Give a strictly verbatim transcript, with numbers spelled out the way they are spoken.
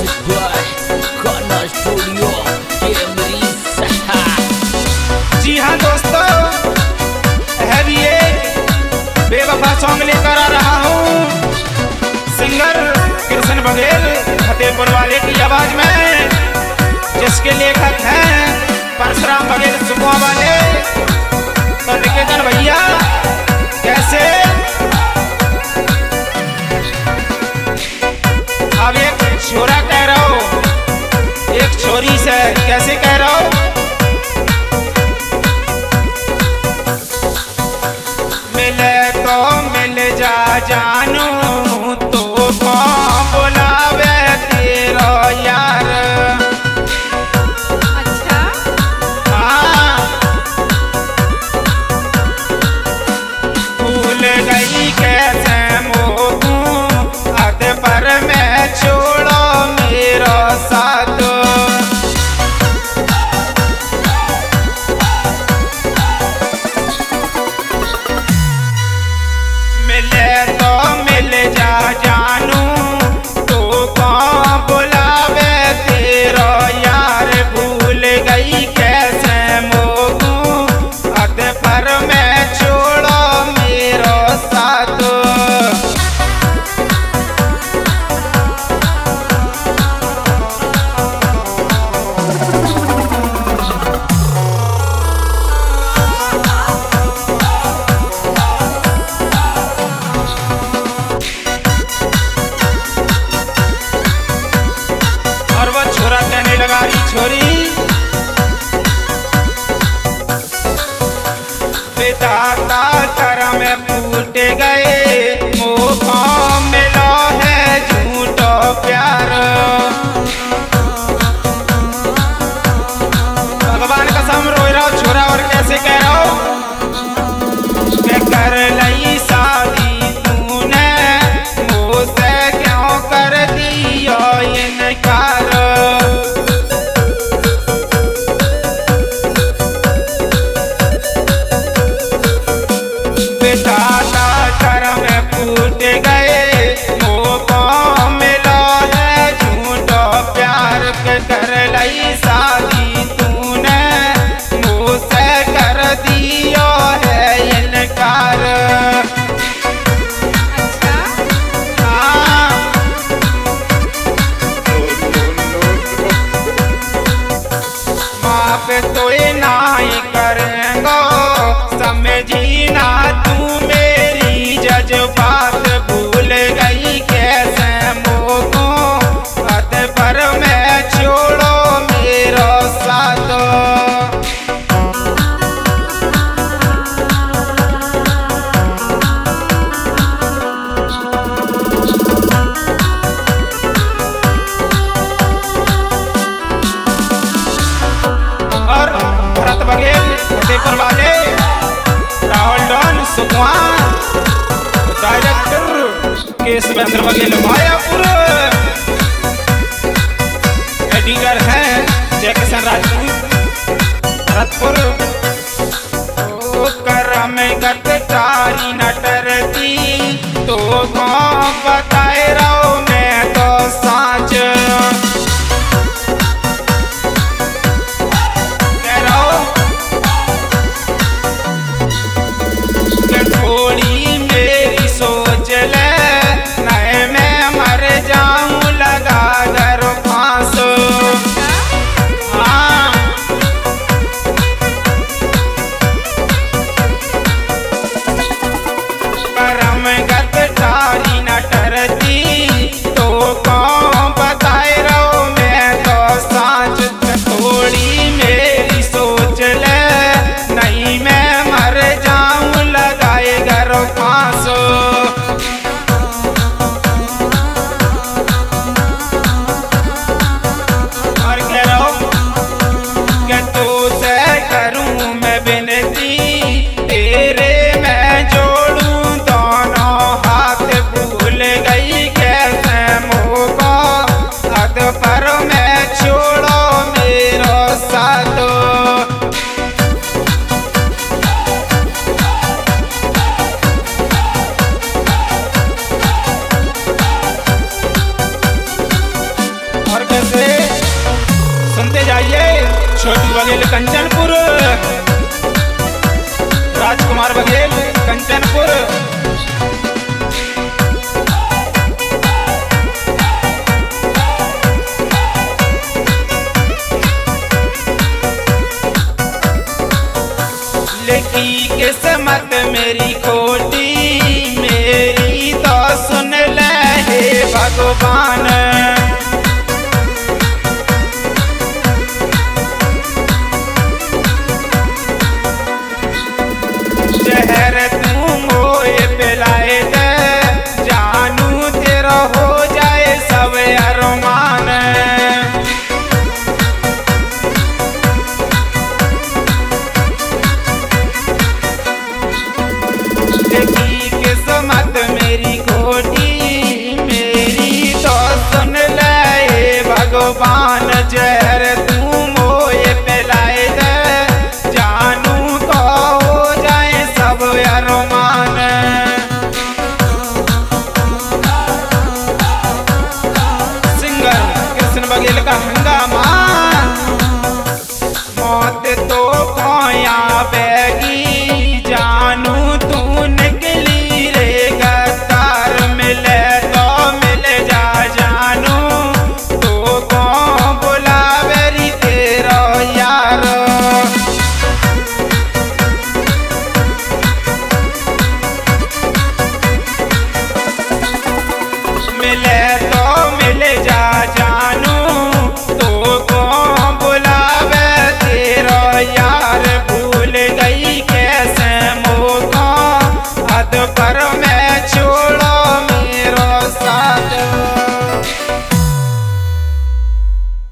Music by खाना studio कैमरी सहा। जी हाँ दोस्तों, हैवी बेवफा सॉन्ग लेकर आ रहा हूँ सिंगर कृष्ण बघेल फतेहपुर वाले की आवाज में, जिसके लेखक हैं परशुराम बघेल सुबह वाले। तो निकेतन भैया कैसे अब एक छोरा कह रहा हो, एक छोरी से कैसे कह रहा हो, मिले तो मिल जा जानू तो कौन बुलावे तेरा यार। अच्छा हाँ भूल गई कैसे मोहू अद पर मैं छोड़ो मेरा साथ। मिले तो मिल जा जानू तो कौन बुलावे तेरा यार। भूल गई कैसे मोहू अद पर मैं छोड़ो मेरा साथ। और वो छोरा कहने लगा, री छोरी विधाता कर्म में फूट गए, मोह मिला है झूठो प्यार। भगवान कसम रोई रहा हो छोरा, और कैसे कह रहा हो, मैं कर लई शादी तूने मुझसे क्यों कर दिया इनकार। विधाता कर्म में फूट गए, मोह मिला है झूठो प्यार। के कर लई शादी तूने मुझसे कर दिया है इनकार। अच्छा हाँ माफ तो नहीं करेंगो, समझी ना तू मेरी जज्बात। भूल गई कैसे मोको अद पर मैं छोड़ो मेरा साथ। और भरत बघेल फतेहपुर वाले, राहुल डॉन सुकुआ, डायरेक्टर केशवेंद्र बघेल मायापुर, एडिटर हैं जयकिशन राजपूत भरतपुर। ओ करम गत तारी न डरती तो कौन बताए रहो, मैं तो साँच थोड़ी मेरी सोच ले, नहीं मैं मर जाऊं लगा कर फांस। हाँ करम गत तारी न डरती कंचनपुर, राजकुमार बघेल कंचनपुर। लिखी किस्मत मेरी खोटी, मेरी तो सुन ले हे भगवान। जहर तू मोए पिलाए दे, जानू तेरा हो जाए सब अरमान। लिखी किस्मत मेरी खोटी, मेरी तो सुन ले हे भगवान। जहर तू मोए पिलाए दे, जानू तो हो जाए सब अरमान। सिंगर कृष्ण बघेल का हंगामा। मौत तो खोया बैगी, जानू तू निकली रे गद्दार। मिले तो मिल जा जानू, तो कौन बुलावे री तेरा यार। मिले